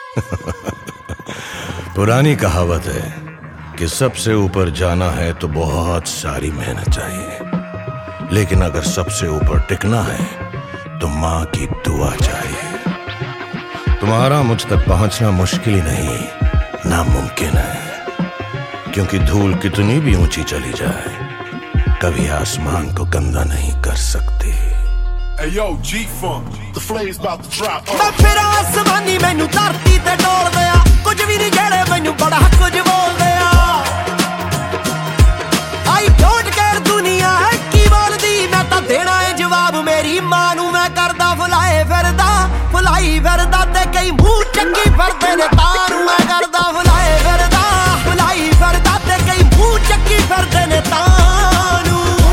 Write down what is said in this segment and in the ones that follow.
पुरानी कहावत है कि सबसे ऊपर जाना है तो बहुत सारी मेहनत चाहिए, लेकिन अगर सबसे ऊपर टिकना है तो माँ की दुआ चाहिए। तुम्हारा मुझ तक पहुंचना मुश्किल ही नहीं, नामुमकिन है, क्योंकि धूल कितनी भी ऊंची चली जाए कभी आसमान को गंदा नहीं कर सकती। Hey yo, G-Funk, the flame's about to drop. मैं फिर आसमानी मैनू धरती ते डोल दिया, कुछ भी नहीं जेड़े मैनू बड़ा कुछ बोल दिया। I don't care दुनिया है की बोलदी, मैं तां देना है जवाब मेरी मां नू। मैं करदा फुलाई फिरदा ते कई मुंह चंगी फिरदे ने तां नू। मैं करदा फुलाई फिरदा ते कई मुंह चंगी फिरदे ने तां नू।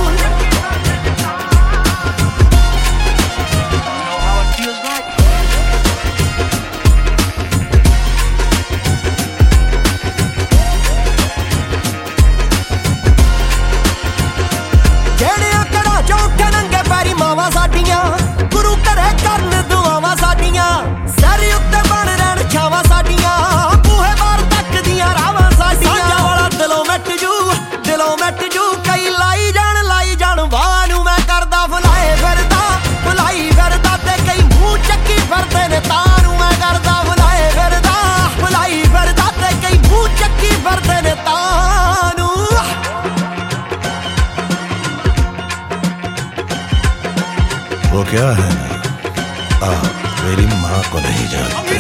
गुरु करे करन दुआवां साडियां, सर उत्ते बन रहन छावां साडियां, बूहे बार तक दियां रावां साडियां। साजा वाला दिलों मिट जू कई लाई जान वाह नू। मैं करदा फुलाई फिरदा ते कई मुंह चक्की फिरदे ने तां नू। मैं करदा फुलाई फिरदा ते कई मुंह चक्की फिरदे ने तां नू। वो क्या है ना, आप मेरी माँ को नहीं जानते।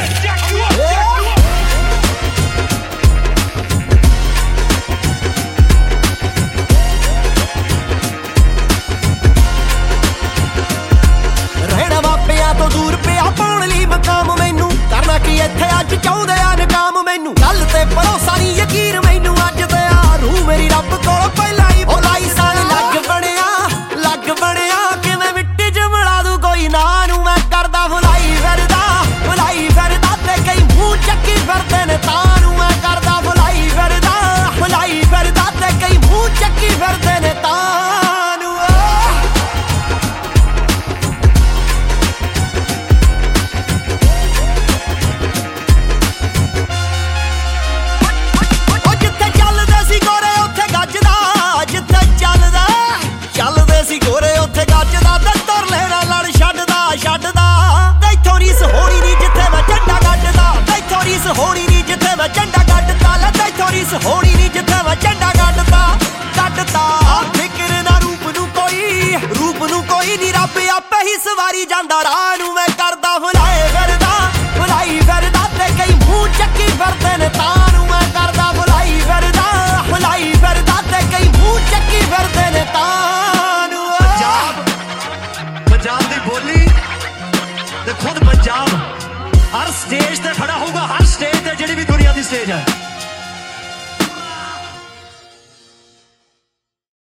रहना मापिया तो दूर पिया पाउण लई मकाम मैनू, करना की इत्थे अज चाहुंदे आ नकाम मैनू। गल ते भरोसा नहीं यकीन मैनू अज ते आ, रूह मेरी रब कोल पहला ही बुलाई साल लग बणिया किवें मिट्टी च मिला दूं कोई ना नू। मैं करदा फुलाई फिरदा ते कई मुंह चक्की फिरदे ने तां नू। मैं करदा फुलाई फिरदा ते कई मुंह चक्की फिरदे ने तां नू। जिथे चलदे सी गोरे उत्थे गजदा, जिथे चलदे सी गोरे उत्थे गजदा, ते तुर लेना लड़ छड्डदा। तैथों रीस होनी नहीं जिथे मैं झंडा गड्डदा, तैथों रीस होनी नहीं जिथे मैं झंडा गड्डदा, तैथों रीस होनी नहीं जिथे मैं झंडा गड्डदा। फिक्र ना रूप नू कोई नहीं, रब आपे ही सवारी जांदा राह नू। मैं करदा फुलाई फिरदा ते कई मुंह चक्की फिरदे ने तां नू। मैं करदा फुलाई फिरदा ते कई मुंह चक्की फिरदे ने तां नू। पंजाब दी बोली ते खुद पंजाब हर स्टेज ते खड़ा होगा, हर स्टेज ते जिहड़ी भी दुनिया दी स्टेज है।